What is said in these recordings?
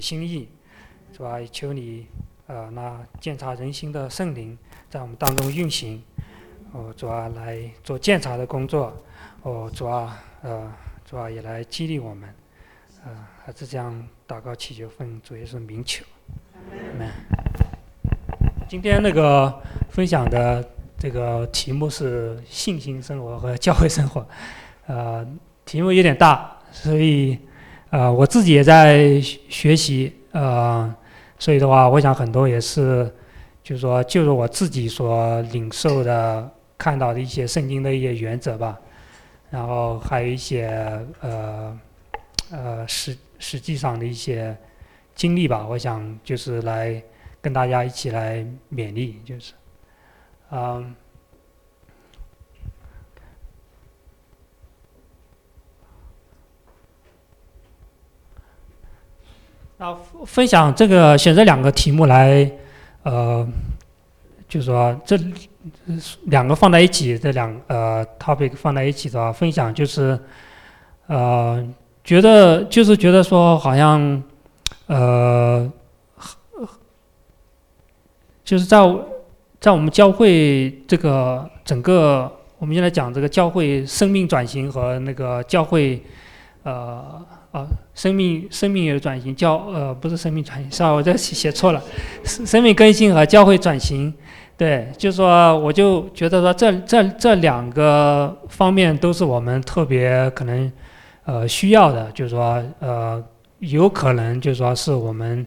心意，是吧？求你那鉴察人心的圣灵在我们当中运行，主啊来做鉴察的工作，主啊也来激励我们，还是这样祷告祈求奉主耶稣名求，阿们。今天那个分享的这个题目是信心生活和教会生活，题目有点大，所以我自己也在学习，所以的话，我想很多也是，就是说，就是我自己所领受的、看到的一些圣经的一些原则吧，然后还有一些实际上的一些经历吧，我想就是来跟大家一起来勉励，就是，那分享这个选这两个题目来，就是说这两个放在一起，这topic 放在一起的话，分享就是觉得说好像就是在我们教会这个整个，我们现在讲这个教会生命转型和那个教会生命也有转型，不是生命转型，我这写错了，生命更新和教会转型，对，就是说我就觉得说这两个方面都是我们特别可能需要的，就是说有可能就是说是我们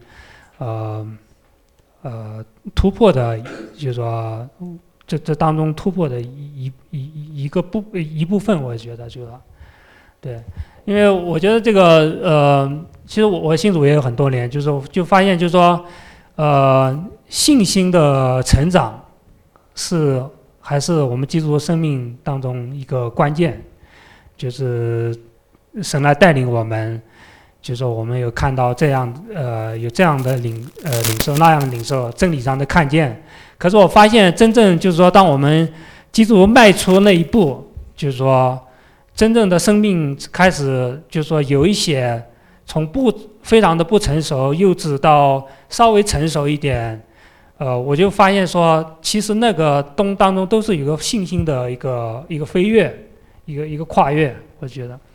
突破的，就是说这当中突破的一部分，我觉得就是对。因为我觉得这个其实我信主也有很多年，就发现就是说，信心的成长还是我们基督徒生命当中一个关键，就是神来带领我们，就是说我们有看到这样有这样的领受，那样的领受，真理上的看见。可是我发现真正就是说，当我们基督徒迈出那一步，就是说。真正的生命开始，就是说有一些从非常的不成熟、幼稚到稍微成熟一点，我就发现说，其实那个当中都是有个信心的一个飞跃，一个跨越。我觉得，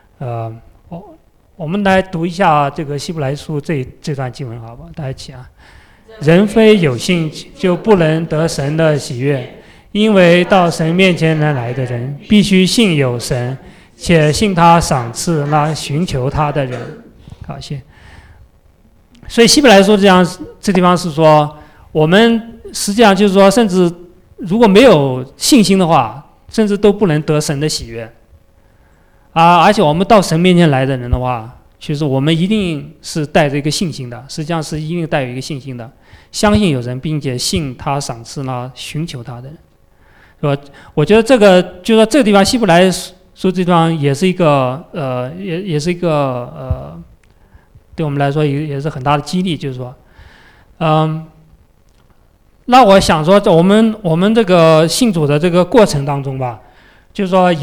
我们来读一下这个希伯来书这段经文，好吧？大家一起啊，人非有信就不能得神的喜悦。因为到神面前来的人，必须信有神，且信他赏赐那寻求他的人。好，谢。所以希伯来说这地方是说，我们实际上就是说，甚至如果没有信心的话，甚至都不能得神的喜悦。而且我们到神面前来的人的话，其实我们一定是带着一个信心的，实际上是一定带有一个信心的，相信有神，并且信他赏赐那寻求他的人。是吧？我觉得这个就是说，这个地方希伯来书这地方也是一个也是一个对我们来说也是很大的激励，就是说，那我想说，在我们这个信主的这个过程当中吧，就是说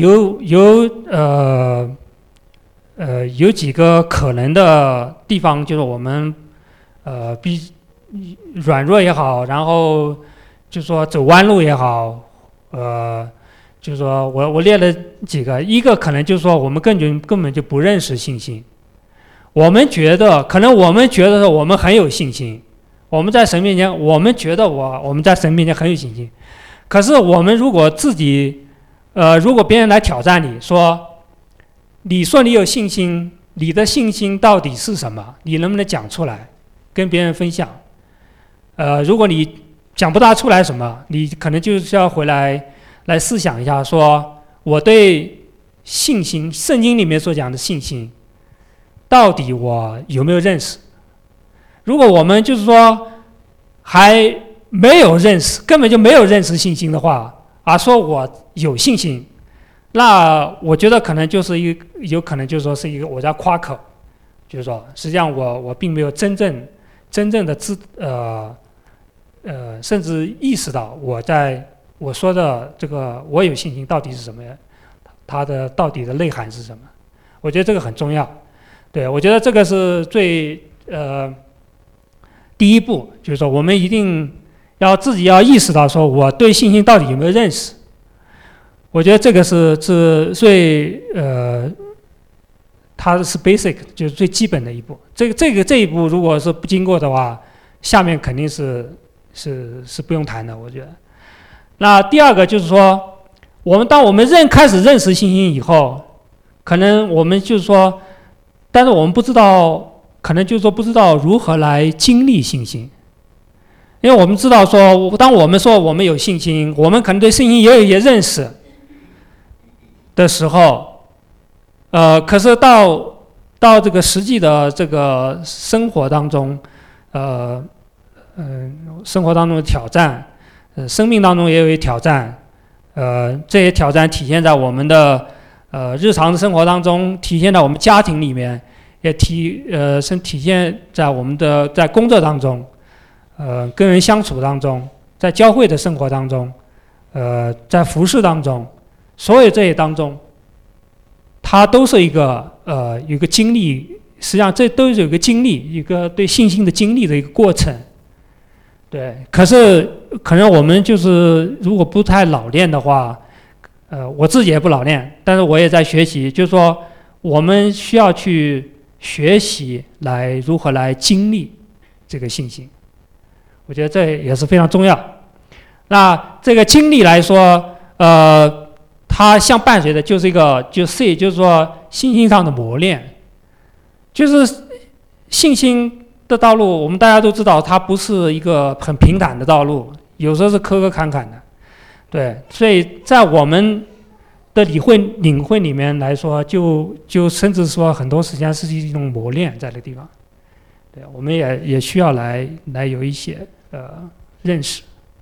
有几个可能的地方，就是我们比软弱也好，然后就是说走弯路也好。就是说我列了几个，一个可能就是说我们根本就不认识信心，我们觉得我们很有信心，我们在神面前，我们觉得我们在神面前很有信心，可是我们如果自己如果别人来挑战你说你有信心，你的信心到底是什么？你能不能讲出来跟别人分享？如果你讲不大出来什么，你可能就是要回来思想一下，说我对信心，圣经里面所讲的信心，到底我有没有认识？如果我们就是说还没有认识，根本就没有认识信心的话，而说我有信心，那我觉得可能就是有可能就是说是一个我在夸口，就是说实际上我并没有真正的甚至意识到我说的这个我有信心到底是什么呀？它到底的内涵是什么？我觉得这个很重要。对，我觉得这个是最第一步就是说，我们一定要自己要意识到说，我对信心到底有没有认识。我觉得这个是最它是 basic， 就是最基本的一步。这一步如果是不经过的话，下面肯定是不用谈的。我觉得。那第二个就是说，当我们开始认识信心以后，可能我们就是说，但是我们不知道，可能就是说不知道如何来经历信心。因为我们知道说，当我们说我们有信心，我们可能对信心也有一些认识的时候，可是到这个实际的这个生活当中，生活当中的挑战，生命当中也有一些挑战，这些挑战体现在我们的日常的生活当中，体现在我们家庭里面，也体现在我们的在工作当中，跟人相处当中，在教会的生活当中，在服侍当中，所有这些当中，它都是一个有一个经历，实际上这都是有一个经历，一个对信心的经历的一个过程。对，可能我们就是如果不太老练的话，我自己也不老练，但是我也在学习，就是说我们需要去学习如何来经历这个信心，我觉得这也是非常重要。那这个经历来说，它相伴随的就是就是说信心上的磨练，就是信心的道路，我们大家都知道，它不是一个很平坦的道路，有时候是磕磕坎坎的，对，所以在我们的领会里面来说，就甚至说很多时间是一种磨练在这个地方，对，我们也需要来有一些认识。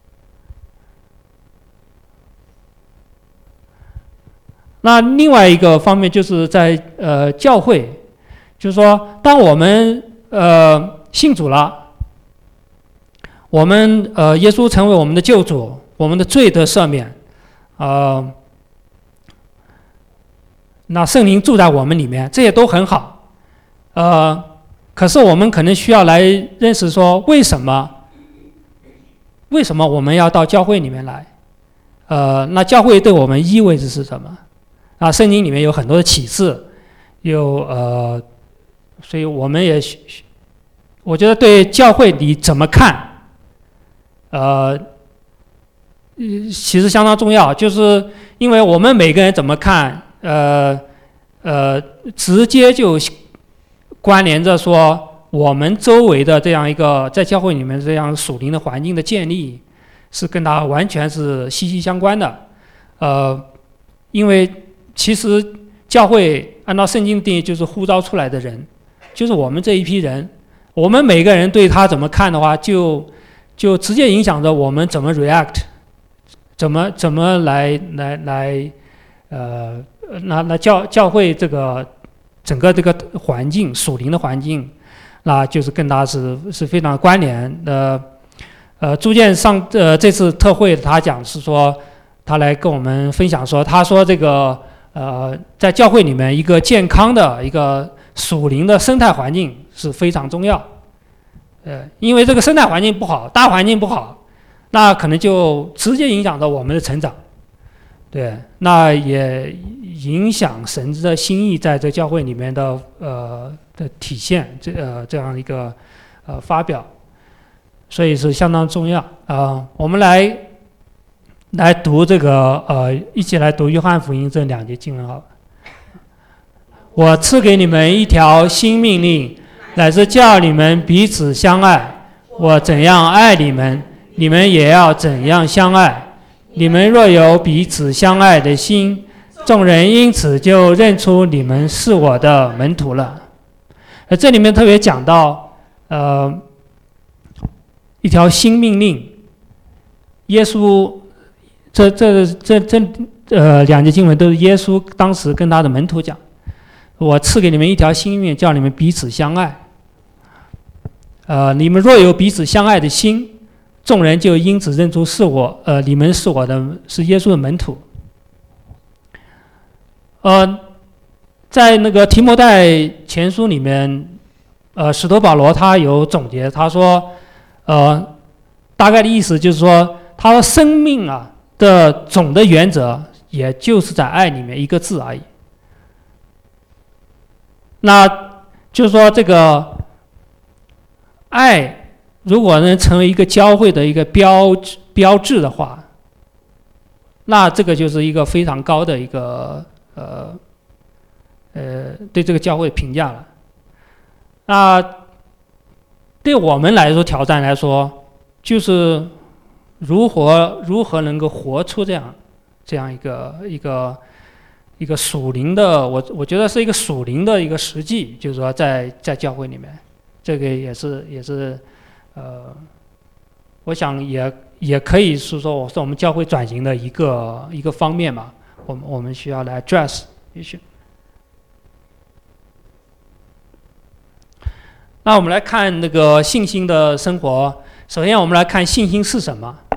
那另外一个方面就是在教会，就是说，当我们信主了，我们耶稣成为我们的救主，我们的罪得赦免，那圣灵住在我们里面，这些都很好，可是我们可能需要来认识说，为什么我们要到教会里面来？那教会对我们意味着是什么？啊，圣经里面有很多的启示，所以我们我觉得对教会你怎么看，其实相当重要，就是因为我们每个人怎么看，直接就关联着说我们周围的这样一个在教会里面这样属灵的环境的建立，是跟它完全是息息相关的，因为其实教会按照圣经定义就是呼召出来的人，就是我们这一批人，我们每个人对他怎么看的话，就直接影响着我们怎么 react， 怎么来那教会这个整个这个环境属灵的环境，那就是跟他是非常关联的。朱建这次特会他讲是说，他来跟我们分享说，他说这个在教会里面一个健康的一个属灵的生态环境是非常重要。因为这个生态环境不好，大环境不好，那可能就直接影响到我们的成长。对，那也影响神的心意在这教会里面的体现，这样一个发表，所以是相当重要。我们来读这个一起来读约翰福音这2节经文好吧。我赐给你们一条新命令，乃是叫你们彼此相爱。我怎样爱你们，你们也要怎样相爱。你们若有彼此相爱的心，众人因此就认出你们是我的门徒了。这里面特别讲到一条新命令，耶稣这2节经文都是耶稣当时跟他的门徒讲，我赐给你们一条新命令，叫你们彼此相爱。你们若有彼此相爱的心，众人就因此认出你们是耶稣的门徒。在那个提摩太前书里面， 使徒保罗他有总结，他说，大概的意思就是说，他的生命啊的总的原则，也就是在爱里面一个字而已。那就是说，这个爱如果能成为一个教会的一个标志的话，那这个就是一个非常高的一个对这个教会评价了。那对我们来说，挑战来说，就是如何能够活出这样一个属灵的，我觉得是一个属灵的一个实际，就是说在教会里面，这个也是我想也可以是说是我们教会转型的一个方面嘛，我们需要来 address issue。那我们来看那个信心的生活。首先，我们来看信心是什么。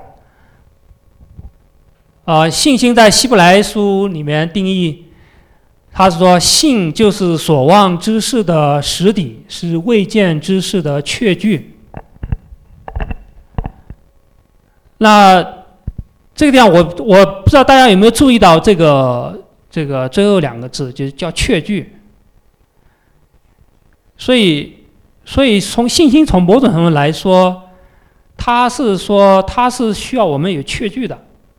信心在希伯来书里面定义，他是说信就是所望之事的实底，是未见之事的确据。那这个地方我不知道大家有没有注意到这个最后两个字，就是叫确据。所以从信心从某种程度来说，它是需要我们有确据的。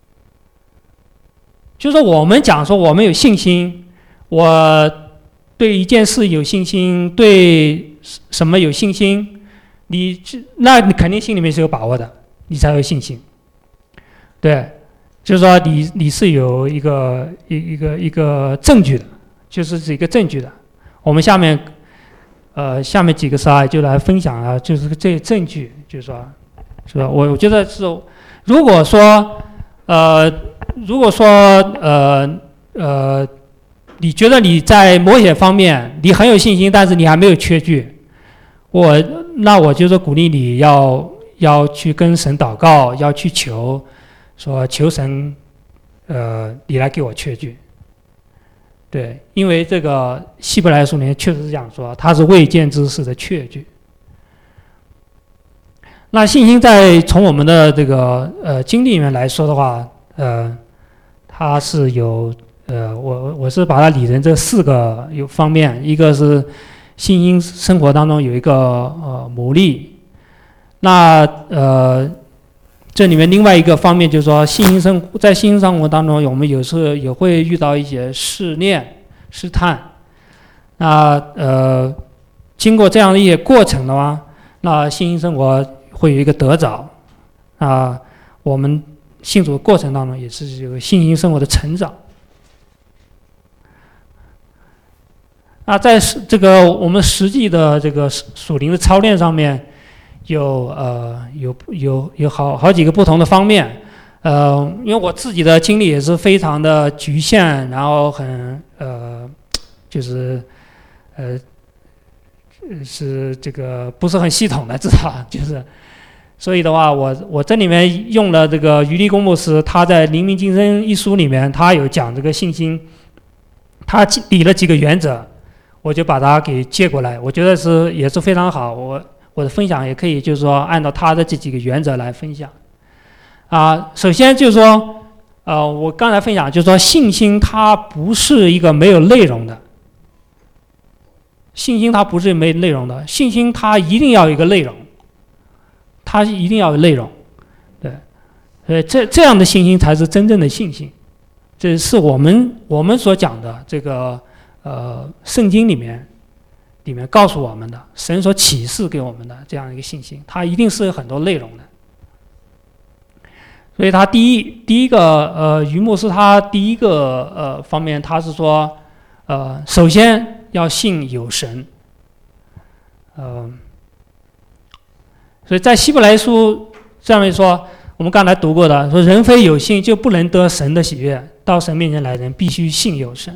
就是我们讲说我们有信心，我对一件事有信心，对什么有信心，那你肯定心里面是有把握的，你才有信心。对，就是说你是有一个证据的，就是一个证据的。我们下面几个slide就来分享啊，就是这些证据，就是说，是吧？我觉得是，如果说你觉得你在某些方面你很有信心，但是你还没有确据，那我就是鼓励你要去跟神祷告，要去求神，你来给我确据。对，因为这个希伯来书里面确实是讲说，它是未见之事的确据。那信心从我们的这个经历里面来说的话，它是有我是把它理成这4个方面，一个是信心生活当中有一个母力，那这里面另外一个方面就是说，在信心生活当中，我们有时候也会遇到一些试炼、试探。那经过这样的一些过程的话，那信心生活会有一个得着。我们信主的过程当中也是有信心生活的成长。在这个我们实际的这个属灵的操练上面，有好几个不同的方面。因为我自己的经历也是非常的局限，然后是这个不是很系统的，知道吧？所以的话，我这里面用了这个余立功牧师，他在《灵命晋升》一书里面，他有讲这个信心，他理了几个原则，我就把它给借过来，我觉得也是非常好。我的分享也可以就是说按照他的这几个原则来分享。首先就是说，我刚才分享就是说，信心它不是一个没有内容的，信心它不是没内容的，信心它一定要有一个内容，它一定要有内容，对，这样的信心才是真正的信心，这是我们所讲的这个圣经里面告诉我们的，神所启示给我们的这样一个信心，它一定是有很多内容的。所以他第一个余牧师他第一个方面，他是说首先要信有神。所以在希伯来书上面说，我们刚才读过的，说人非有信就不能得神的喜悦，到神面前来人必须信有神。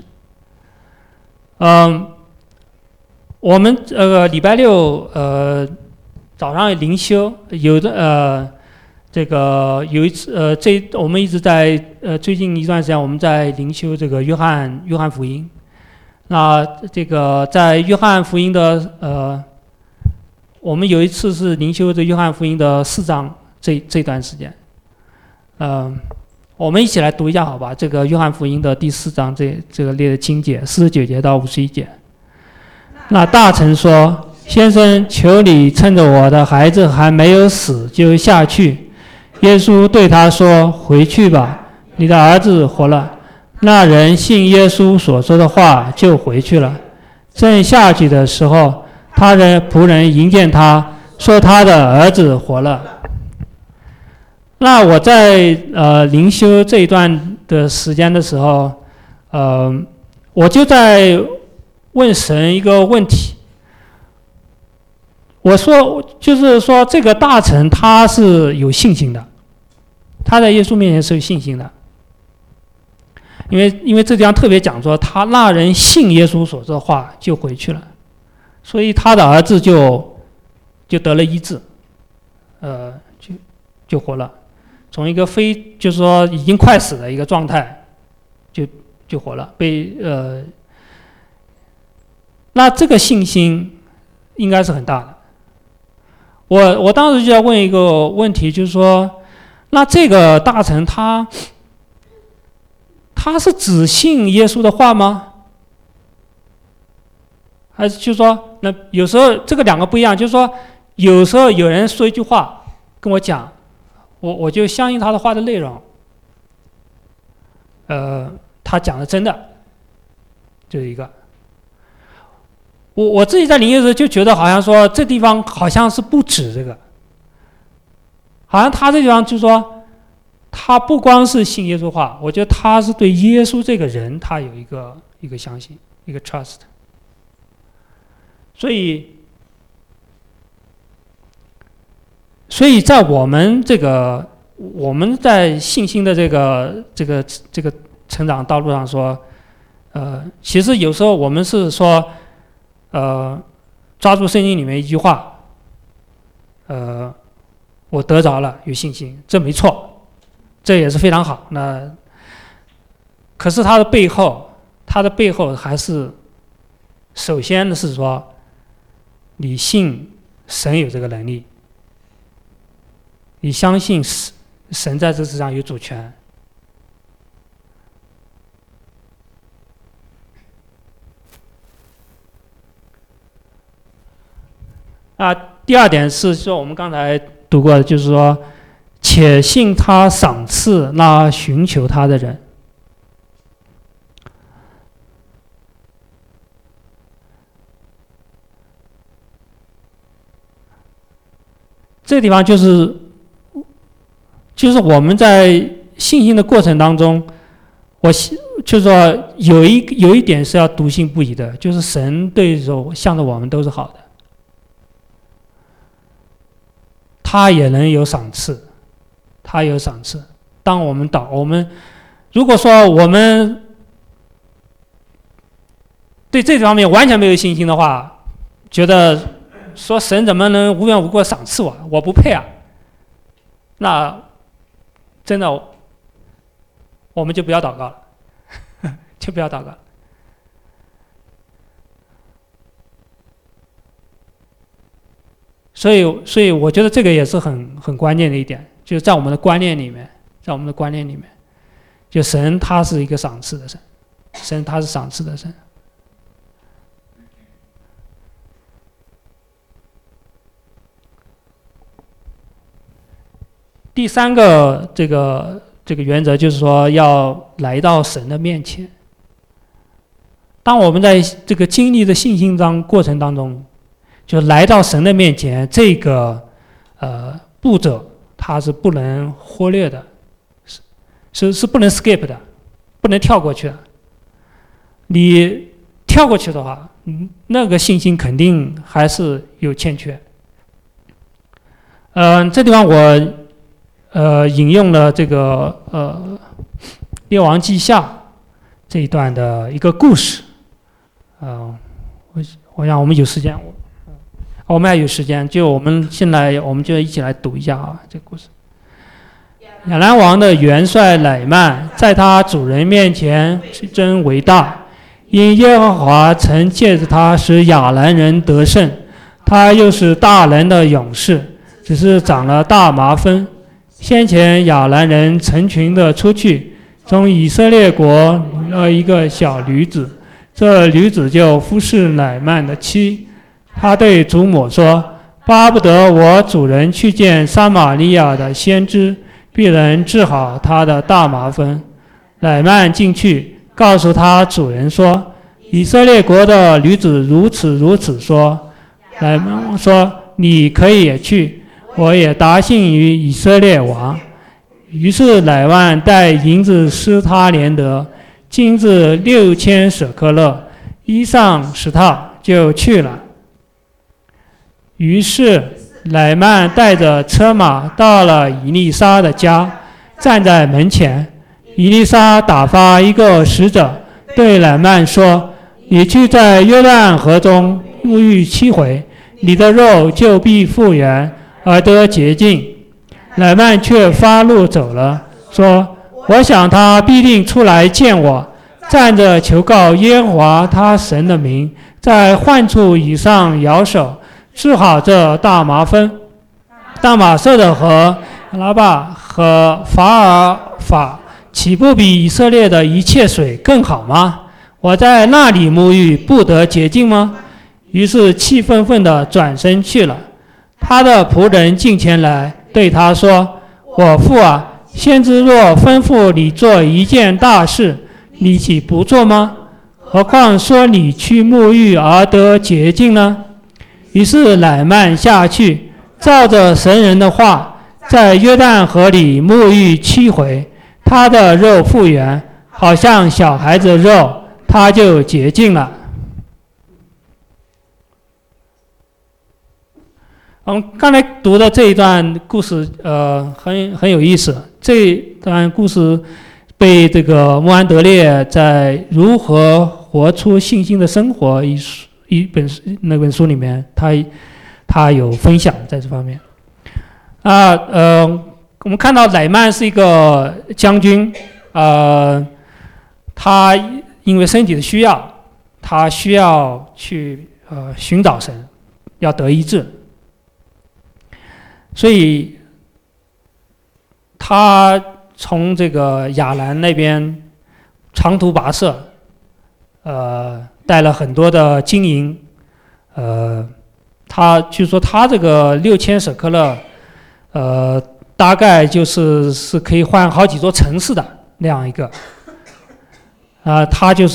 我们礼拜六早上灵修，有的这个有一次我们一直在最近一段时间我们在灵修这个约翰福音。那这个在约翰福音的我们有一次是灵修这约翰福音的4章这段时间，我们一起来读一下好吧？这个约翰福音的第4章这个列的经节49节到51节。那大臣说：“先生，求你趁着我的孩子还没有死，就下去。”耶稣对他说：“回去吧，你的儿子活了。”那人信耶稣所说的话，就回去了。正下去的时候，他的仆人迎见他，说他的儿子活了。那我在灵修这一段的时间的时候，我就在问神一个问题。我说，就是说这个大臣他是有信心的，他在耶稣面前是有信心的。因为这地方特别讲说，他那人信耶稣所说的话就回去了，所以他的儿子就得了医治，就活了，从一个就是说已经快死的一个状态，就活了，那这个信心应该是很大的。我当时就在问一个问题，就是说，那这个大臣他是只信耶稣的话吗？还是就是说，那有时候这个两个不一样，就是说，有时候有人说一句话跟我讲，我就相信他的话的内容，他讲的真的，就是一个。我自己在灵修的时候就觉得，好像说这地方好像是不止这个，好像他这地方就是说。他不光是信耶稣话，我觉得他是对耶稣这个人，他有一个相信，一个 trust。所以在我们在信心的这个成长道路上说，其实有时候我们是说，抓住圣经里面一句话，我得着了，有信心，这没错。这也是非常好。那可是它的背后还是，首先的是说，你信神有这个能力，你相信神在这世上有主权。第二点是说，我们刚才读过的，就是说。且信他赏赐那寻求他的人。这个地方就是我们在信心的过程当中，就是说有一点是要笃信不疑的，就是神对向着我们都是好的，他也能有赏赐。他有赏赐。当我们如果说我们对这方面完全没有信心的话，觉得说神怎么能无缘无故赏赐我，我不配啊，那真的我们就不要祷告了，就不要祷告。所以我觉得这个也是很关键的一点。就是在我们的观念里面，就神他是一个赏赐的神，神他是赏赐的神。第三个这个原则就是说，要来到神的面前。当我们在这个经历的信心过程当中，就来到神的面前，这个步骤。它是不能忽略的，是不能 skip 的，不能跳过去的。你跳过去的话，那个信心肯定还是有欠缺。这地方我引用了这个列王记下这一段的一个故事。我想我们有时间。我们还有时间，我们就一起来读一下啊，这个故事。亚兰王的元帅乃曼在他主人面前真为大，因耶和华曾借着他使亚兰人得胜， 他又是大能的勇士，只是长了大麻风。先前亚兰人成群的出去，从以色列国领了一个小女子，这女子就服侍乃曼的妻。他对祖母说：巴不得我主人去见撒玛利亚的先知，必能治好他的大麻风。乃曼进去，告诉他主人说：以色列国的女子如此如此说。乃曼说：你可以也去，我也答信于以色列王。于是乃曼带银子施他连得，金子6000舍客勒，衣裳10套，就去了。于是乃曼带着车马到了以利沙的家，站在门前。以利沙打发一个使者对乃曼说：你去在约旦河中沐浴7回，你的肉就必复原，而得洁净。乃曼却发怒走了，说：我想他必定出来见我，站着求告耶和华他神的名，在患处以上摇手，治好这大麻风。大马色的和拉巴和法尔法岂不比以色列的一切水更好吗？我在那里沐浴，不得洁净吗？于是气愤愤地转身去了。他的仆人近前来对他说：我父啊，先知若吩咐你做一件大事，你岂不做吗？何况说你去沐浴而得洁净呢？于是乃曼下去，照着神人的话，在约旦河里沐浴7回，他的肉复原，好像小孩子肉，他就洁净了。我们刚才读的这一段故事，很有意思。这一段故事被这个穆安德烈在《如何活出信心的生活》那本书里面，他有分享在这方面。我们看到乃曼是一个将军，他因为身体的需要，他需要去寻找神，要得医治。所以他从这个亚兰那边长途跋涉，带了很多的金银，他据说他这个6000舍客勒，大概是可以换好几座城市的那样一个，他就是，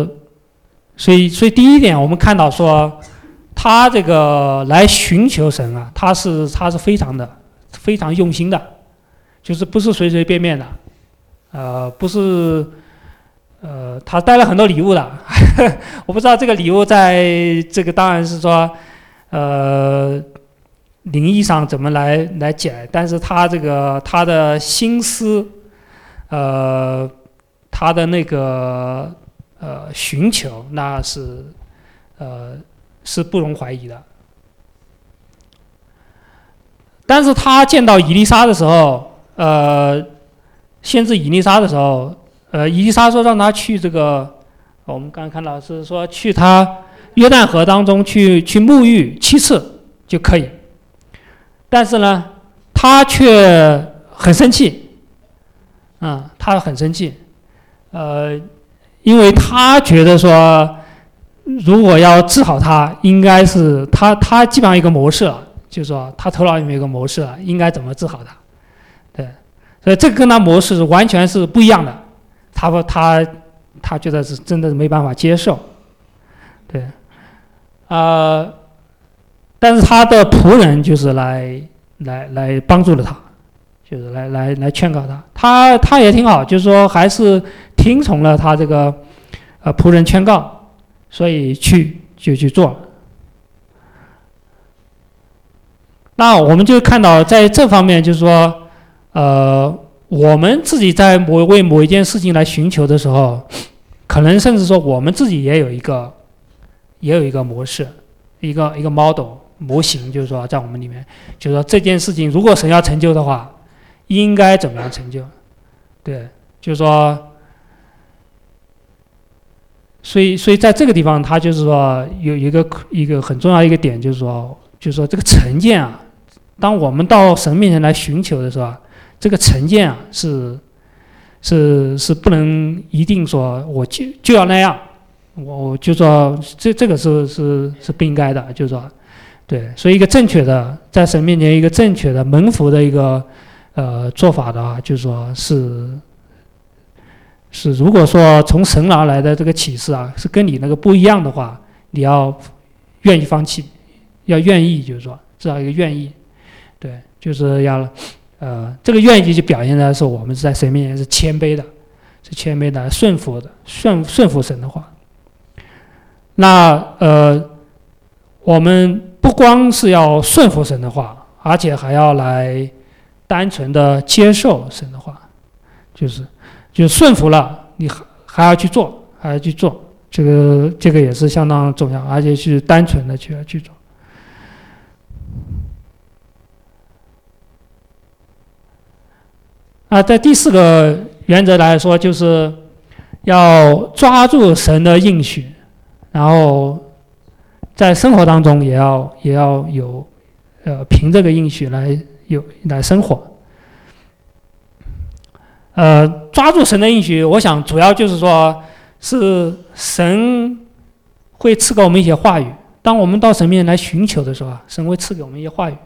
所以第一点我们看到说，他这个来寻求神啊，他是非常用心的，就是不是随随便便的，不是，他带了很多礼物的，我不知道这个礼物在这个当然是说，灵异上怎么来解，但是他的心思，他的那个寻求，那是不容怀疑的。但是他见到以利沙的时候，先知以利沙的时候，以利沙说让他去这个，我们刚刚看到是说去他约旦河当中去沐浴7次就可以。但是呢，他却很生气，他很生气，因为他觉得说，如果要治好他，应该是他基本上一个模式了，就是说他头脑里面有个模式了，应该怎么治好他，对，所以这个跟他模式完全是不一样的，他觉得是真的没办法接受，对，但是他的仆人就是来帮助了他，就是来劝告他，他也挺好，就是说还是听从了他这个仆人劝告，所以就去做了。那我们就看到在这方面，就是说，我们自己在为某一件事情来寻求的时候，可能甚至说我们自己也有一个模式，一个 model。模型，就是说在我们里面，就是说这件事情如果神要成就的话，应该怎么样成就？对，就是说所以在这个地方，它就是说有一个很重要一个点，就是说这个成见啊，当我们到神面前来寻求的时候啊，这个成见啊是不能一定说我就要那样，我就说这个是不应该的，就是说对，所以一个正确的在神面前一个正确的蒙福的一个做法的话，就是说是如果说从神而来的这个启示啊，是跟你那个不一样的话，你要愿意放弃，要愿意，就是说至少一个愿意，对，就是要这个愿意就表现的是我们在神面前是谦卑的，是谦卑的，顺服的，顺服神的话。那我们不光是要顺服神的话，而且还要来单纯的接受神的话，就顺服了，你还要去做，这个也是相当重要，而且是单纯的去做。在第4个原则来说，就是要抓住神的应许，然后在生活当中也要有凭这个应许来生活。抓住神的应许，我想主要就是说，是神会赐给我们一些话语。当我们到神面前来寻求的时候，神会赐给我们一些话语。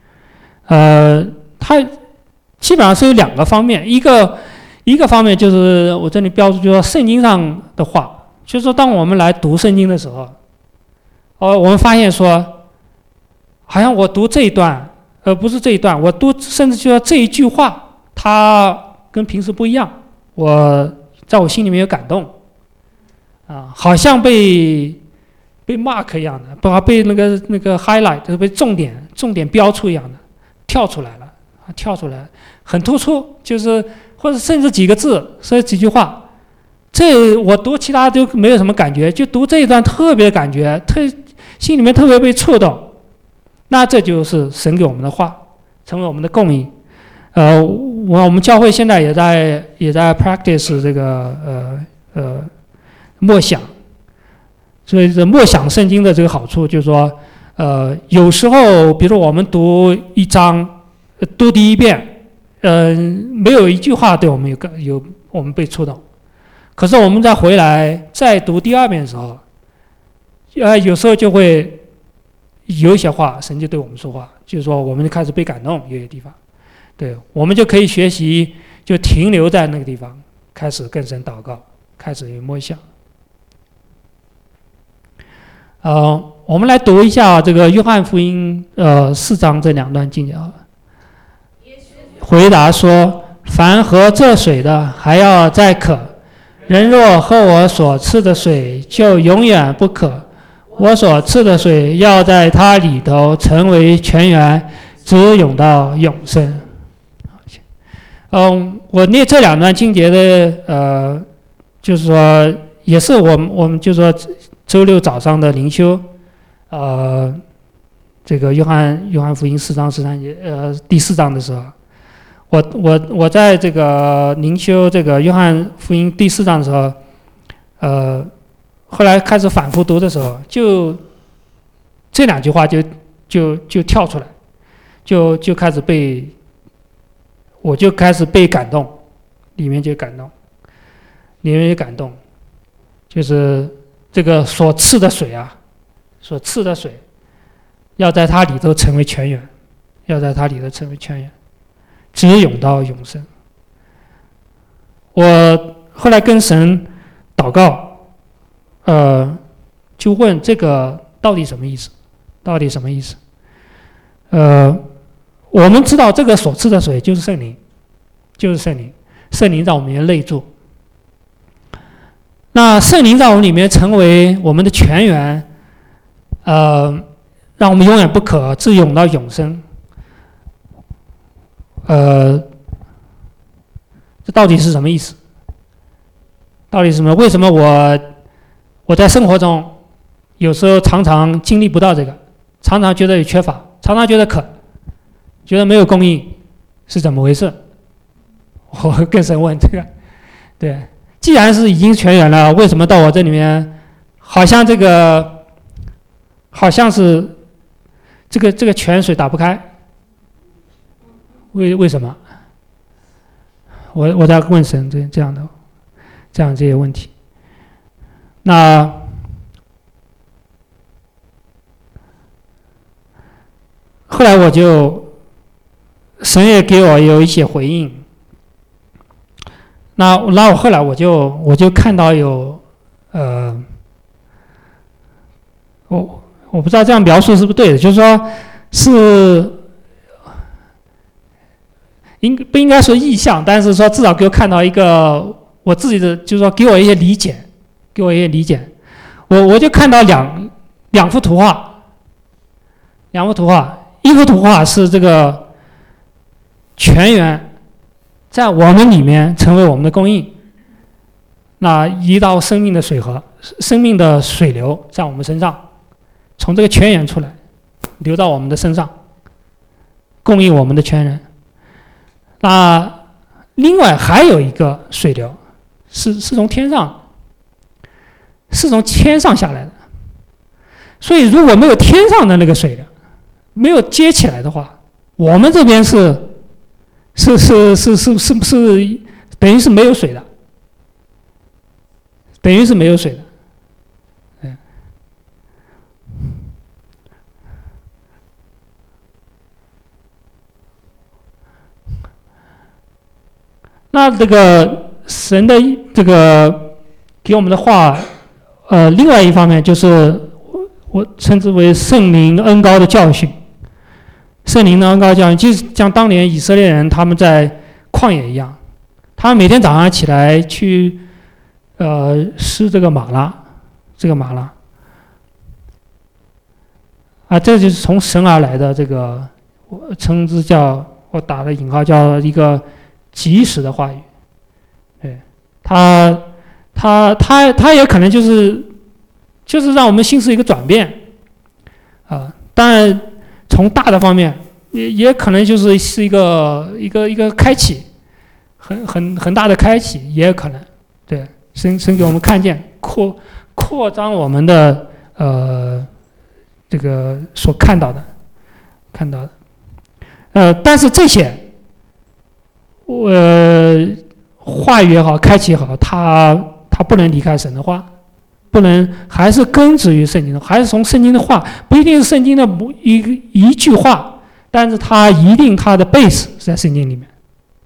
它基本上是有2个方面，一个方面就是我这里标注，就是圣经上的话，就是说当我们来读圣经的时候，我们发现说，好像我读这一段，不是这一段，我读甚至就说这一句话，它跟平时不一样，在我心里面有感动，好像被 mark 一样的，被那个 highlight， 就是被重点标出一样的，跳出来了，很突出，就是或者甚至几个字，甚至几句话，这我读其他都没有什么感觉，就读这一段特别感觉，心里面特别被触动，那这就是神给我们的话，成为我们的供应。我们教会现在也在 practice 这个默想，所以这默想圣经的这个好处就是说，有时候比如我们读一章，读第一遍，没有一句话对我们有我们被触动，可是我们再回来再读第2遍的时候，有时候就会有一些话神就对我们说话，就是说我们就开始被感动，有些地方。对，我们就可以学习，就停留在那个地方，开始跟神祷告，开始默想。我们来读一下这个约翰福音4章这2段经节。回答说：凡喝这水的，还要再渴；人若喝我所赐的水，就永远不渴。我所赐的水要在他里头成为泉源，直涌到永生。我念这2段经节的就是说也是我们就是说周六早上的灵修，这个约翰福音4章13节第4章的时候，我在这个灵修这个约翰福音第4章的时候，后来开始反复读的时候，就这2句话就跳出来，就开始我就开始被感动，里面就感动，就是这个所赐的水啊，要在它里头成为泉源，直涌到永生。我后来跟神祷告，就问这个到底什么意思？我们知道这个所赐的水就是圣灵，圣灵在我们里面内住。那圣灵在我们里面成为我们的泉源，让我们永远不渴，自涌到永生。这到底是什么意思？为什么我在生活中有时候常常经历不到这个，常常觉得有缺乏，常常觉得渴，觉得没有供应，是怎么回事？我跟神问这个。对， 既然是已经全员了，为什么到我这里面，好像是这个泉水打不开？为什么？我在问神这样这些问题。那后来神也给我有一些回应。那我后来我就看到有我不知道这样描述是不是对的，就是说是不应该说意象，但是说至少给我看到一个我自己的，就是说给我一些理解，我就看到两幅图画，一幅图画是这个泉源在我们里面成为我们的供应，那一道生命的水河，生命的水流在我们身上，从这个泉源出来，流到我们的身上，供应我们的全人。那另外还有一个水流，是从天上下来的。所以如果没有天上的那个水流，没有接起来的话，我们这边是等于是没有水的，那这个神的这个给我们的话，另外一方面就是我称之为圣灵恩膏的教训。圣灵的恩膏教训，就像当年以色列人他们在旷野一样，他们每天早上起来去施这个玛拉，啊，这就是从神而来的这个，我称之叫，我打了引号，叫一个及时的话语。对，他也可能就是让我们心思一个转变啊。当然，从大的方面也可能是一个开启，很大的开启，也有可能。对，神给我们看见扩张我们的这个所看到的，但是这些话语也好，开启也好，它不能离开神的话，不能还是根植于圣经的，还是从圣经的话，不一定是圣经的一句话，但是它一定它的 base 是在圣经里面。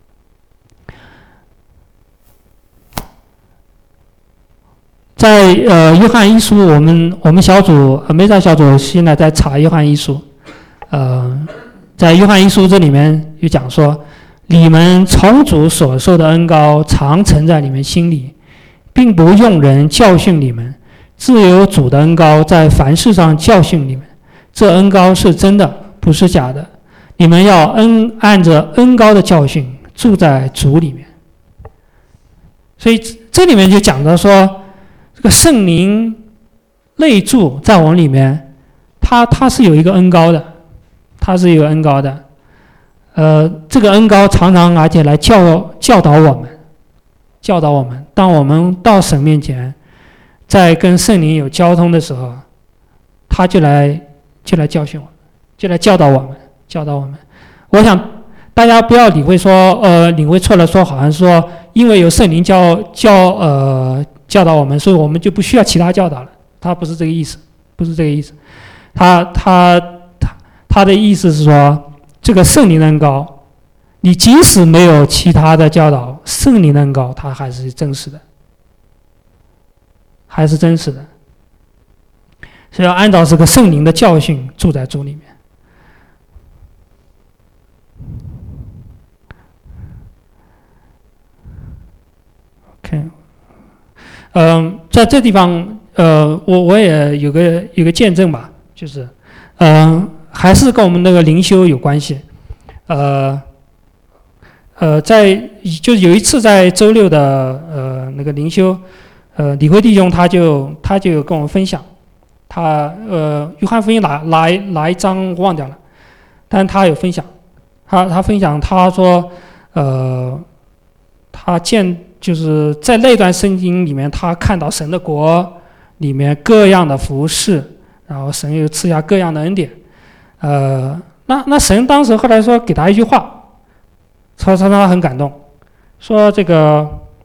在约翰一书，我们小组梅扎小组现在在查约翰一书，在约翰一书这里面有讲说，你们从主所受的恩膏常存在你们心里，并不用人教训你们，自有主的恩膏在凡事上教训你们，这恩膏是真的，不是假的。你们要按着恩膏的教训住在主里面。所以这里面就讲到说，这个圣灵内住在我们里面，它是有一个恩膏的，这个恩膏常常而且来教导我们。当我们到神面前，在跟圣灵有交通的时候，他就来教训我们，就来教导我们。我想大家不要领会错了，说好像说因为有圣灵教导我们，所以我们就不需要其他教导了。他不是这个意思，他的意思是说，这个圣灵的恩膏，你即使没有其他的教导，圣灵的恩膏它还是真实的，所以要按照这个圣灵的教训住在主里面。OK， 在这地方，我也有个见证吧，就是，还是跟我们那个灵修有关系，就是有一次在周六的那个灵修，李辉弟兄他就跟我们分享，约翰福音哪一章忘掉了，但他有分享，他分享他说，他见就是在那段圣经里面，他看到神的国里面各样的服饰，然后神又赐下各样的恩典。那神当时后来说给他一句话，他很感动，说这个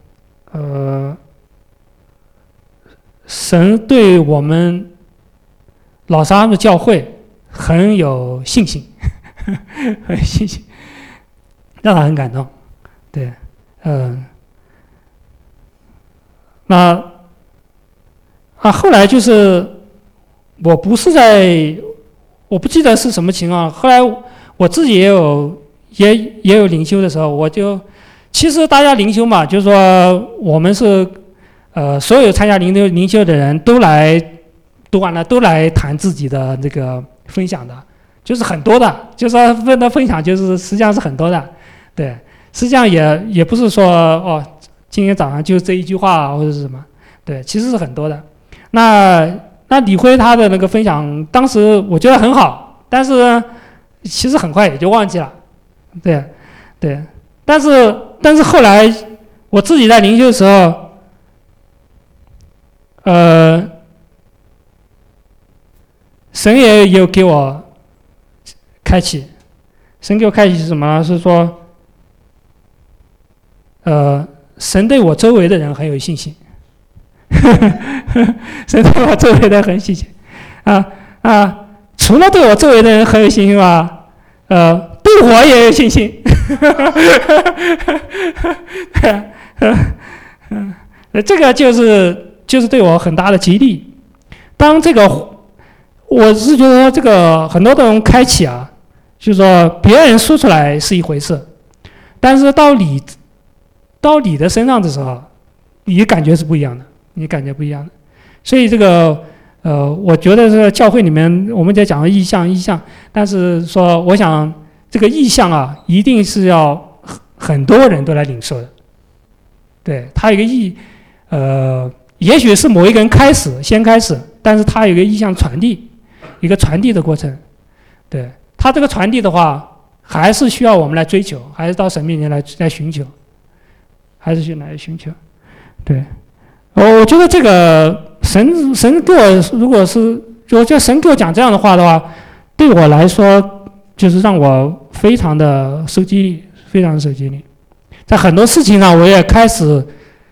神对我们老沙的教会很有信心，很有信心，让他很感动。对，那后来就是我不记得是什么情况。后来我自己也有灵修的时候，其实大家灵修嘛，就是说我们是所有参加灵修的人都来读完了都来谈自己的这个分享的，就是很多的，就是说分享就是实际上是很多的，对，实际上也不是说今天早上就这一句话或者是什么，对，其实是很多的。那李辉他的那个分享，当时我觉得很好，但是其实很快也就忘记了，对，但是后来我自己在灵修的时候，神也有给我开启，神给我开启是什么呢？是说，神对我周围的人很有信心。神对我周围的人很有信心，除了对我周围的人很有信心吧，对我也有信心。这个就是对我很大的激励。当这个，我是觉得说这个很多的人开启啊，就是说别人说出来是一回事，但是到你的身上的时候，你感觉是不一样的。所以这个我觉得是教会里面我们在讲意象，但是说我想这个意象啊，一定是要很多人都来领受的。对，它有一个也许是某一个人先开始，但是它有一个意象传递，一个传递的过程。对，它这个传递的话，还是需要我们来追求，还是到神面前来寻求，对。我觉得这个神给我，如果是我觉得神给我讲这样的话的话，对我来说就是让我非常的受激励，非常受激励。在很多事情上，我也开始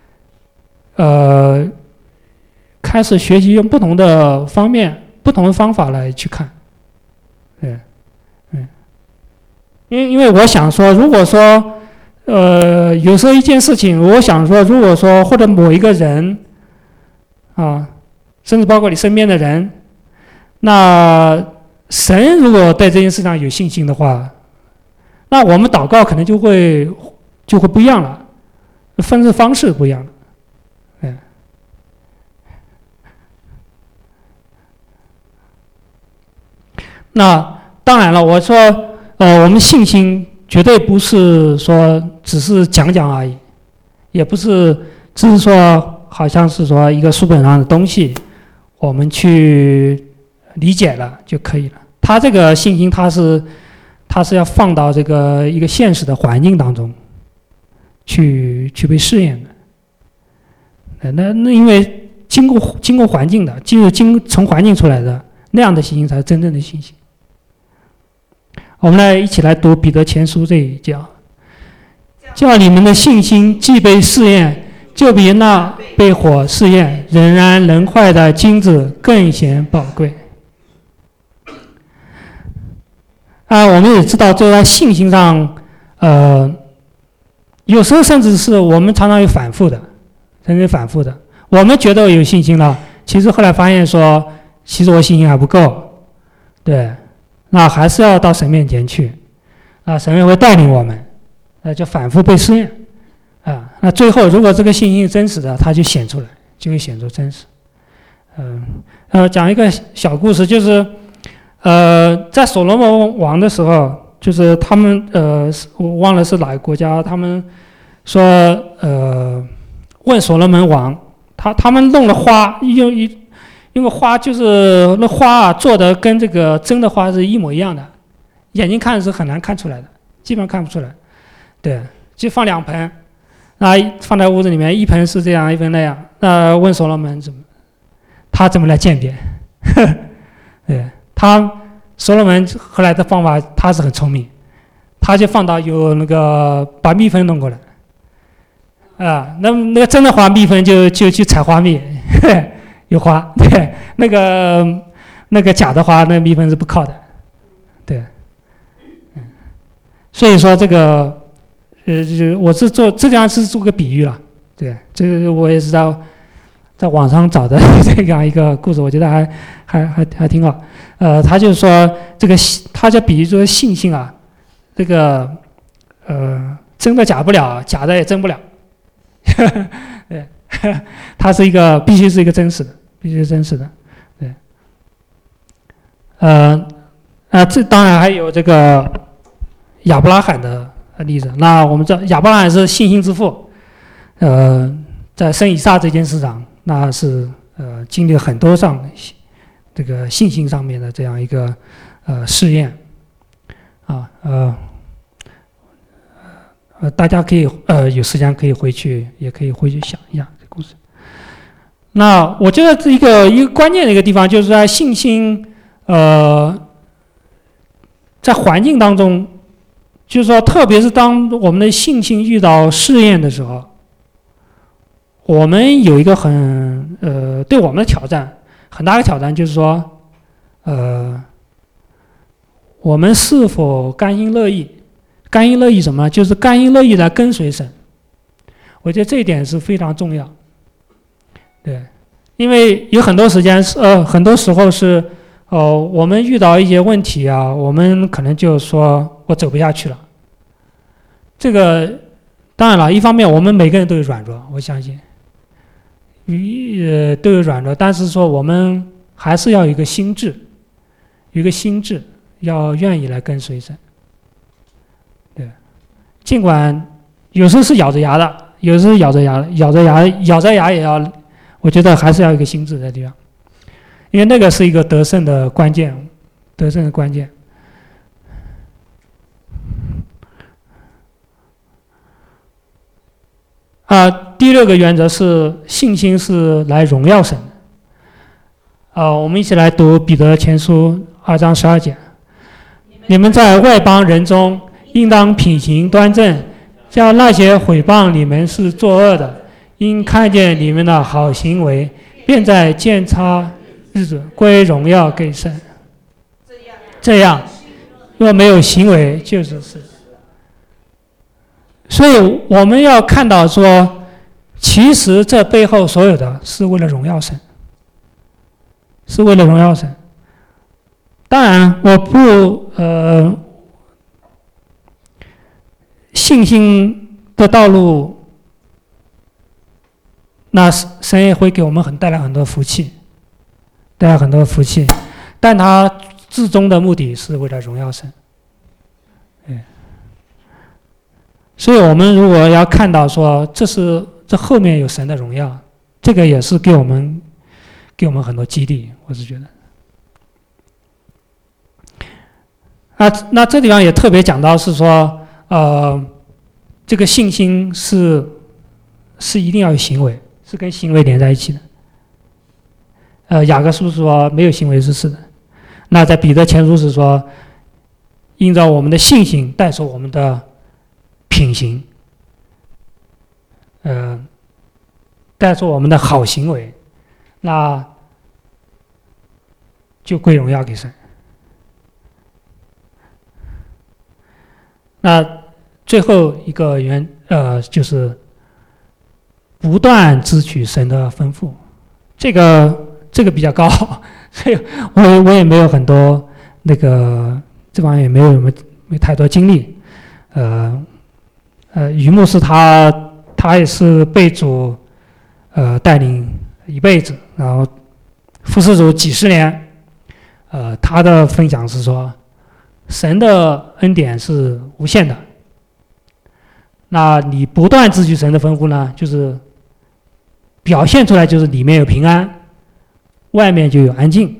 学习用不同的方面、不同的方法来去看。对，因为我想说，如果说有时候一件事情，我想说，如果说或者某一个人甚至包括你身边的人，那神如果对这件事上有信心的话，那我们祷告可能就会不一样了，分的方式不一样了。那当然了，我说我们信心绝对不是说只是讲而已，也不是只是说好像是说一个书本上的东西我们去理解了就可以了。他这个信心他是要放到这个一个现实的环境当中去被试验的。那因为经过环境的，就是从环境出来的那样的信心才是真正的信心。我们一起来读彼得前书这一节，叫你们的信心既被试验，就比那被火试验仍然能坏的金子更显宝贵。我们也知道，就在信心上，有时候甚至是我们常常有反复的，我们觉得有信心了，其实后来发现说，其实我信心还不够，对。那还是要到神面前去，神也会带领我们，就反复被试验，那最后如果这个信心是真实的，它就显出来，就会显出真实。讲一个小故事，就是在所罗门王的时候，就是他们我忘了是哪个国家，他们说问所罗门王，他们弄了花，用个花，就是那花做的跟这个真的花是一模一样的，眼睛看是很难看出来的，基本上看不出来。对，就放2盆， 那放在屋子里面，一盆是这样，一盆那样。那问所罗门他怎么来鉴别？对，所罗门后来的方法，他是很聪明，他就放到有那个把蜜蜂弄过来，那个真的花蜜蜂就去采花蜜，有花，对，那个假的花，那个蜜蜂是不靠的，对，所以说这个，我是这样是做个比喻了，对，这个我也是在网上找的这样一个故事，我觉得还挺好。他就是说这个他就比喻说信心啊，这个真的假不了，假的也真不了。对，它是必须是一个真实的，必须是真实的。对，这当然还有这个亚伯拉罕的例子。那我们知道亚伯拉罕是信心之父，在生以撒这件事上，那是经历了很多这个信心上面的这样一个试验啊，大家可以有时间可以也可以回去想一下这故事。那我觉得这一个关键的一个地方，就是在信心在环境当中，就是说，特别是当我们的信心遇到试验的时候，我们有一个对我们的挑战，很大的挑战，就是说，我们是否甘心乐意？甘心乐意什么？就是甘心乐意来跟随神。我觉得这一点是非常重要。对，因为有很多很多时候是，我们遇到一些问题啊，我们可能就说我走不下去了。这个当然了，一方面我们每个人都有软弱，我相信，都有软弱，但是说我们还是要有一个心智，要愿意来跟随神。对，尽管有时候是咬着牙的，有时候咬着牙也要，我觉得还是要有一个心智在地方，因为那个是一个得胜的关键。第六个原则是信心是来荣耀神。我们一起来读彼得前书2章12节。你们在外邦人中，应当品行端正，叫那些毁谤你们是作恶的，因看见你们的好行为，便在鉴察日子归荣耀给神。这样，若没有行为，就是死。所以我们要看到说，其实这背后所有的是为了荣耀神，当然，我不信心的道路，那神也会给我们带来很多福气，但他至终的目的是为了荣耀神。所以我们如果要看到说这后面有神的荣耀，这个也是给我们很多激励，我是觉得。那这地方也特别讲到是说，这个信心是一定要有行为，是跟行为连在一起的。雅各书说没有行为是死的。那在彼得前书是说，依照我们的信心带出我们的品行，带出我们的好行为，那就归荣耀给神。那最后一个就是不断支取神的吩咐，这个比较高，所以我也没有很多这方面也没太多经历。于牧师他也是被主带领一辈子，然后服侍主几十年。他的分享是说，神的恩典是无限的。那你不断支取神的吩咐呢，就是表现出来就是里面有平安，外面就有安静。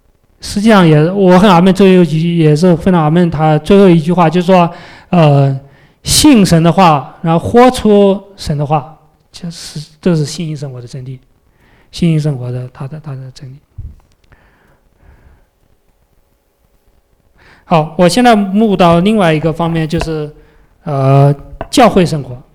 实际上我很阿门，最后一句也是非常阿门。他最后一句话就是说， 信神的话，然后活出神的话，这是信心生活的真谛，信心生活的它的真谛。好，我现在目到另外一个方面，就是教会生活。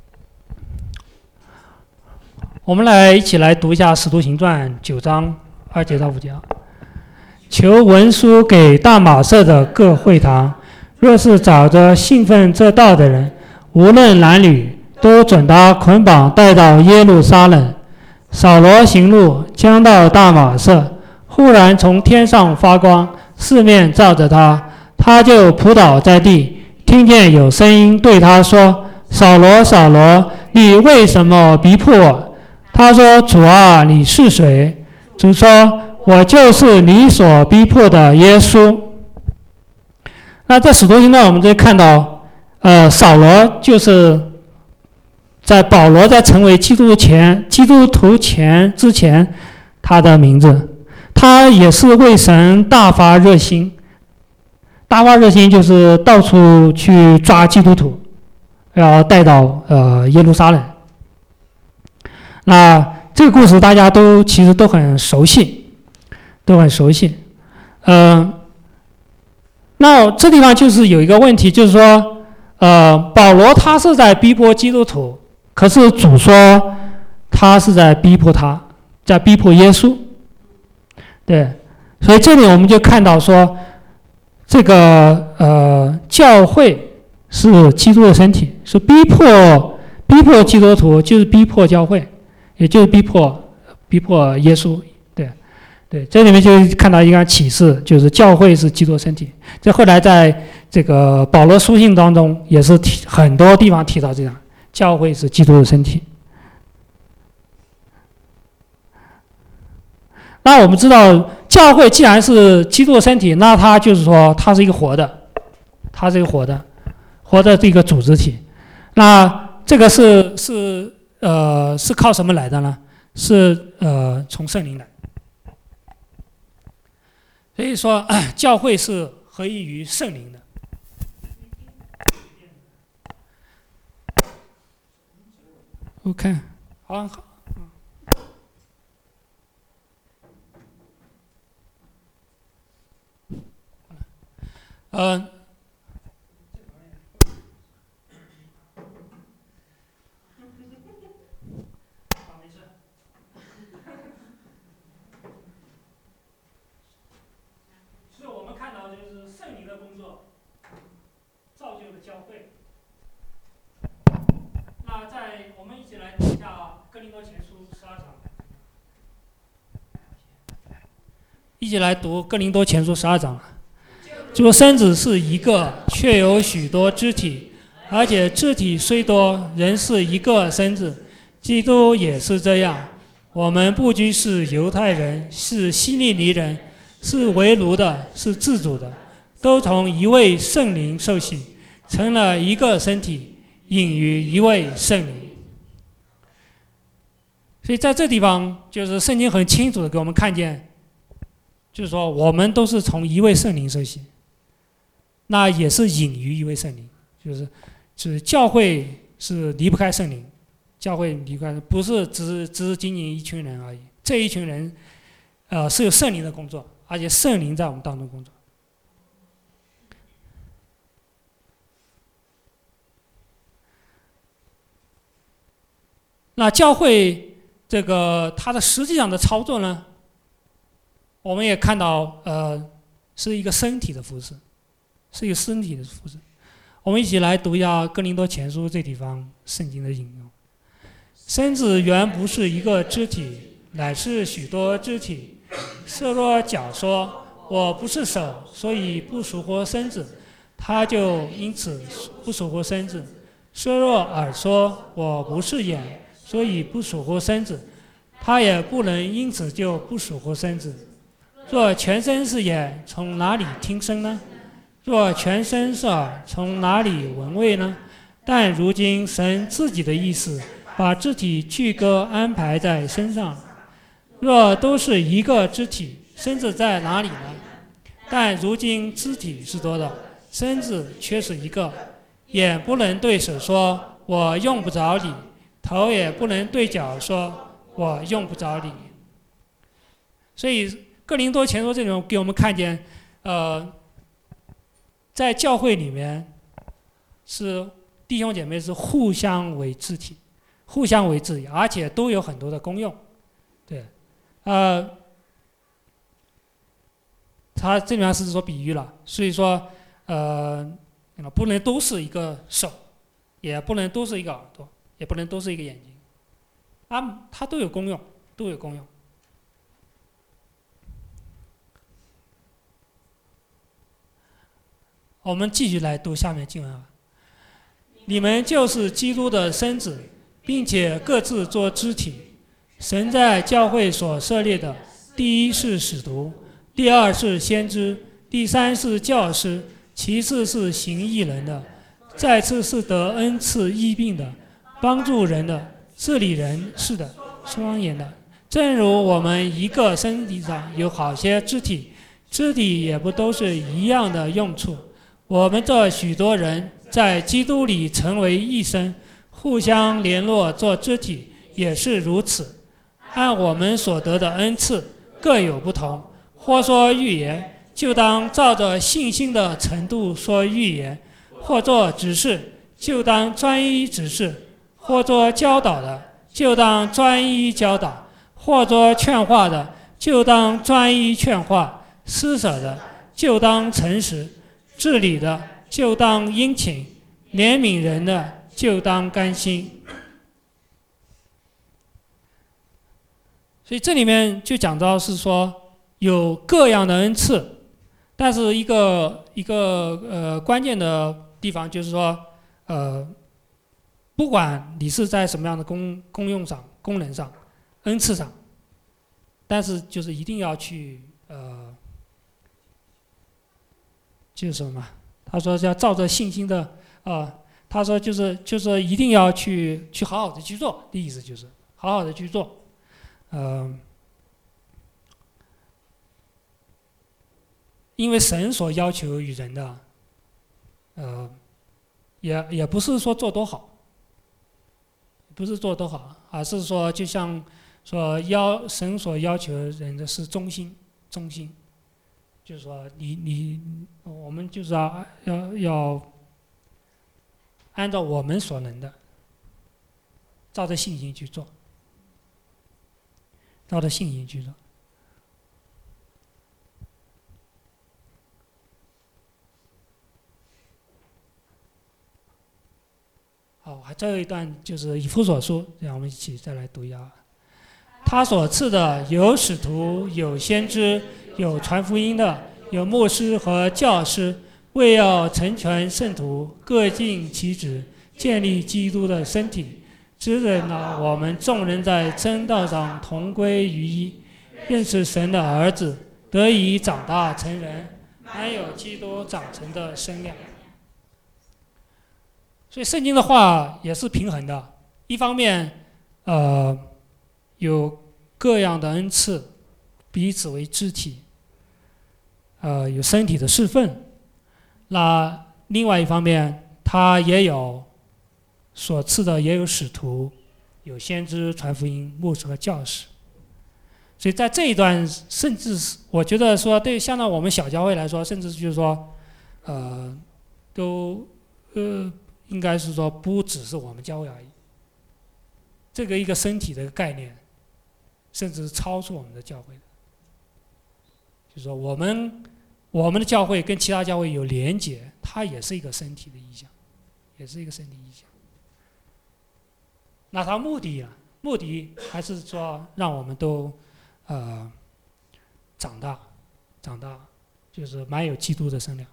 我们一起来读一下《使徒行传》9章2节到5节。求文书给大马色的各会堂，若是找着信奉这道的人，无论男女，都准他捆绑带到耶路撒冷。扫罗行路，将到大马色，忽然从天上发光，四面照着他，他就扑倒在地，听见有声音对他说：“扫罗，扫罗，你为什么逼迫我？”他说：“主啊，你是谁？”主说：“我就是你所逼迫的耶稣。”那在使徒行传我们可以看到，扫罗就是在保罗在成为基督徒之前，他的名字，他也是为神大发热心。大发热心就是到处去抓基督徒，要带到耶路撒冷。那这个故事大家其实都很熟悉，那这地方就是有一个问题，就是说，保罗他是在逼迫基督徒，可是主说他是在逼迫在逼迫耶稣。对，所以这里我们就看到说，这个教会是基督的身体，是逼迫基督徒，就是逼迫教会，也就是逼迫耶稣。对，这里面就看到一个启示，就是教会是基督的身体。这后来在这个保罗书信当中也是很多地方提到这样，教会是基督的身体。那我们知道，教会既然是基督的身体，那它就是说它是一个活的这个组织体。那这个是靠什么来的呢？是从圣灵来。所以说，教会是合一于圣灵的。OK， 好。所以我们看到就是圣灵的工作造就了教会。那我们一起来读一下哥林多前书12章。一起来读哥林多前书12章。就说身子是一个，却有许多肢体，而且肢体虽多，仍是一个身子。基督也是这样。我们不拘是犹太人，是希利尼人，是为奴的，是自主的，都从一位圣灵受洗，成了一个身体，隐于一位圣灵。所以在这地方，就是圣经很清楚的给我们看见，就是说我们都是从一位圣灵受洗。那也是隐于一位圣灵，就是教会是离不开圣灵，教会离不开不是只仅仅一群人而已，这一群人是有圣灵的工作，而且圣灵在我们当中工作。那教会这个它的实际上的操作呢，我们也看到是一个身体的服事。是一个身体的服事。我们一起来读一下哥林多前书这地方圣经的引用。身子原不是一个肢体，乃是许多肢体。设若脚说我不是手，所以不属乎身子，他就因此不属乎身子。设若耳说我不是眼，所以不属乎身子，他也不能因此就不属乎身子。若全身是眼，从哪里听声呢？若全身是耳，从哪里闻味呢？但如今神自己的意思，把肢体俱各安排在身上。若都是一个肢体，身子在哪里呢？但如今肢体是多的，身子却是一个。 眼不能对手说我用不着你，头也不能对脚说我用不着你。所以哥林多前书这种给我们看见，在教会里面是弟兄姐妹是互相为肢体，互相为肢体，而且都有很多的功用。对，他这里面是说比喻了，所以说不能都是一个手，也不能都是一个耳朵，也不能都是一个眼睛，它都有功用，都有功用。我们继续来读下面经文啊。你们就是基督的身子，并且各自做肢体。神在教会所设立的，第一是使徒，第二是先知，第三是教师，其次是行义人的，再次是得恩赐医病的，帮助人的，治理人事的，双眼的。正如我们一个身体上有好些肢体，肢体也不都是一样的用处。我们这许多人在基督里成为一身，互相联络做肢体，也是如此。按我们所得的恩赐各有不同，或说预言，就当照着信心的程度说预言；或做指示，就当专一指示；或做教导的，就当专一教导；或做劝化的，就当专一劝化；施舍的，就当诚实；治理的，就当殷勤；怜悯人的，就当甘心。所以这里面就讲到是说有各样的恩赐，但是一个关键的地方就是说，不管你是在什么样的功用上、功能上、恩赐上，但是就是一定要去就是什么？他说要照着信心的他说就是一定要去好好的去做的意思，就是好好的去做。因为神所要求于人的，也不是说做多好，不是做多好，而是说就像说神所要求人的是忠心，就是说我们就是要按照我们所能的，照着信心去做。照着信心去做。好，最后一段就是以弗所书，让我们一起再来读一下。他所赐的有使徒，有先知，有传福音的，有牧师和教师，为要成全圣徒，各尽其职，建立基督的身体。指引了我们众人在真道上同归于一，认识神的儿子，得以长大成人，满有基督长成的身量。所以圣经的话也是平衡的，一方面有各样的恩赐，彼此为肢体，有身体的侍奉。那另外一方面，它也有所赐的，也有使徒，有先知、传福音、牧师和教师。所以在这一段，甚至是我觉得说，对相当我们小教会来说，甚至就是说，应该是说不只是我们教会而已。这个一个身体的概念，甚至是超出我们的教会的。就是说我们的教会跟其他教会有连结，它也是一个身体的意象，也是一个身体意象。那它目的还是说让我们都长大，就是满有基督的身量。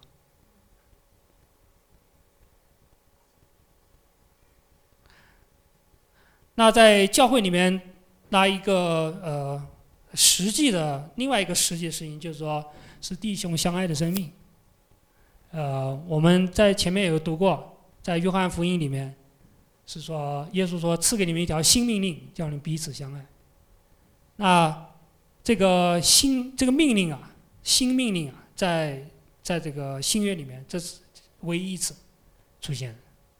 那在教会里面，那一个实际的另外一个实际的事情，就是说是弟兄相爱的生命。我们在前面有读过，在约翰福音里面。是说，耶稣说赐给你们一条新命令，叫你们彼此相爱。那这个命令啊，新命令啊，在这个新约里面，这是唯一一次， 出现的。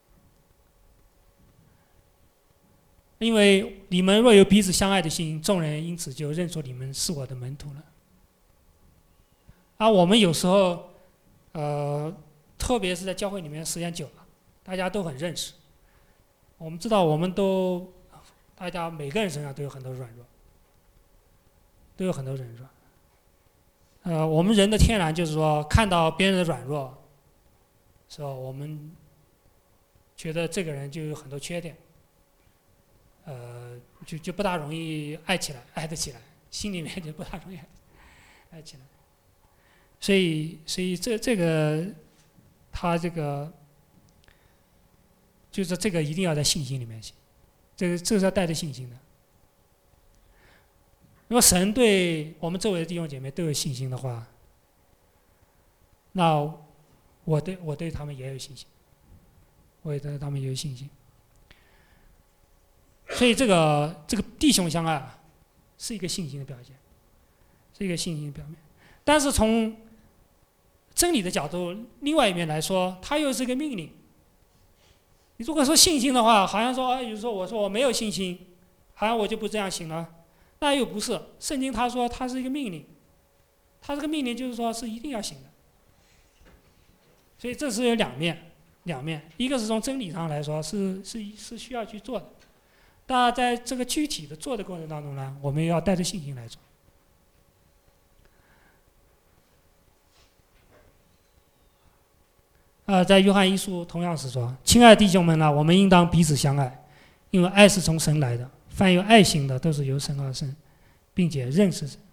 因为你们若有彼此相爱的心，众人因此就认出你们是我的门徒了。而我们有时候，特别是在教会里面时间久了，大家都很认识，我们知道大家每个人身上都有很多软弱，都有很多软弱。我们人的天然就是说，看到别人的软弱，时候我们觉得这个人就有很多缺点，就不大容易爱得起来，心里面就不大容易爱起来。所以这个他这个就是这个一定要在信心里面行，这是要带着信心的。如果神对我们周围的弟兄姐妹都有信心的话，那我对他们也有信心，我也对他们也有信心。所以这个弟兄相爱是一个信心的表现，是一个信心的表面。但是从真理的角度，另外一面来说，它又是一个命令。你如果说信心的话，好像说，有时候我说我没有信心，好像我就不这样行了，那又不是。圣经他说它是一个命令，它这个命令就是说是一定要行的。所以这是有两面，一个是从真理上来说是需要去做的，但在这个具体的做的过程当中呢，我们要带着信心来做。在约翰一书同样是说：“亲爱的弟兄们啊，我们应当彼此相爱，因为爱是从神来的。凡有爱心的，都是由神而生，并且认识神。”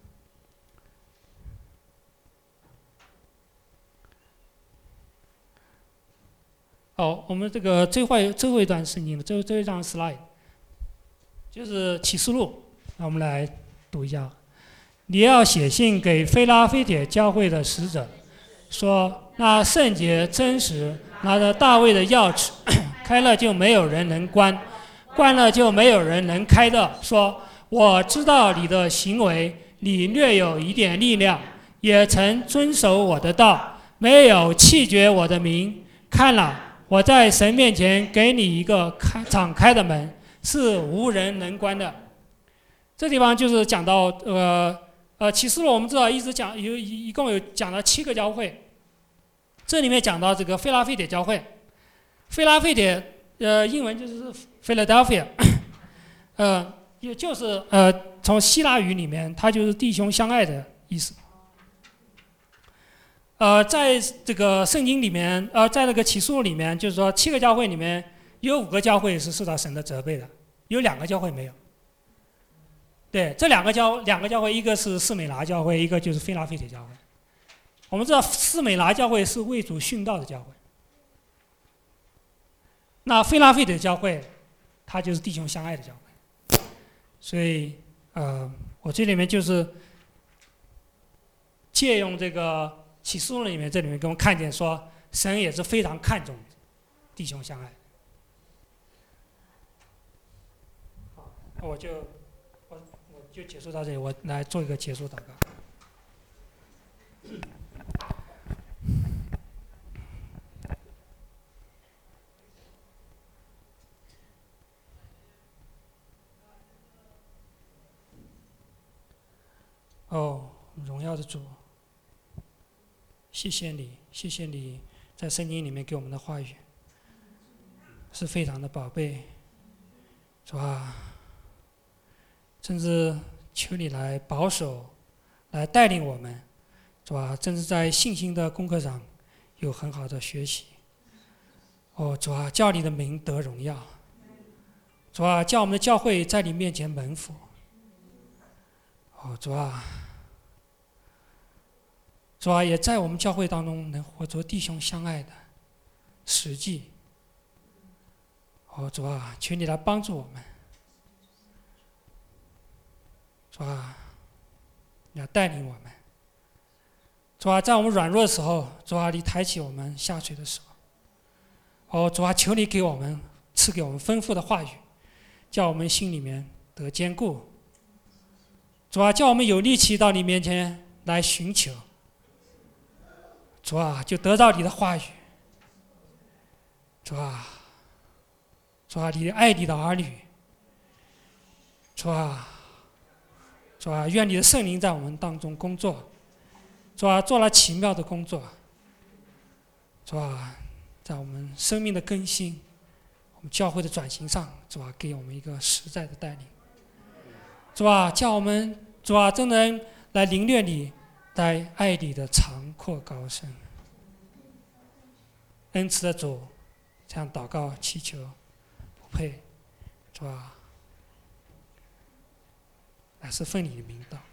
我们这个最后一段圣经的最后一张 slide， 就是启示录，那我们来读一下。你要写信给非拉非铁教会的使者，说：那圣洁真实，拿着大卫的钥匙，开了就没有人能关，关了就没有人能开的。说：我知道你的行为，你略有一点力量，也曾遵守我的道，没有弃绝我的名。看了，我在神面前给你一个敞开的门，是无人能关的。这地方就是讲到启示录，我们知道一直讲一共有讲了7个教会。这里面讲到这个菲拉非铁教会，菲拉非铁英文就是 Philadelphia， 也就是从希腊语里面，它就是弟兄相爱的意思。在这个圣经里面，在那个启示录里面，就是说7个教会里面有5个教会是受到神的责备的，有2个教会没有。对，这两个教会，一个是士美拿教会，一个就是菲拉非铁教会。我们知道士美拿教会是为主殉道的教会，那菲拉非铁教会，它就是弟兄相爱的教会。所以，我这里面就是借用这个启示录里面，这里面给我们看见说，神也是非常看重弟兄相爱。好，我就结束到这里，我来做一个结束祷告。荣耀的主，谢谢你在圣经里面给我们的话语是非常的宝贝，主啊，甚至求你来保守，来带领我们，主啊，甚至在信心的功课上有很好的学习。主啊，叫你的名得荣耀，主啊，叫我们的教会在你面前蒙福。主啊，也在我们教会当中能活出弟兄相爱的实际。主啊，求你来帮助我们。主啊，你要带领我们。主啊，在我们软弱的时候，主啊，你抬起我们下垂的时候。主啊，求你给我们赐给我们丰富的话语，叫我们心里面得坚固。主啊，叫我们有力气到你面前来寻求。主啊，就得到你的话语。 主啊，主啊，你爱你的儿女，主啊，主啊，愿你的圣灵在我们当中工作，主啊，做了奇妙的工作，主啊，在我们生命的更新，我们教会的转型上，主啊，给我们一个实在的带领，主啊，叫我们主啊，真能来领略你在爱里的长阔高深。恩慈的主，这样祷告祈求，不配，主啊，乃是奉你的名祷。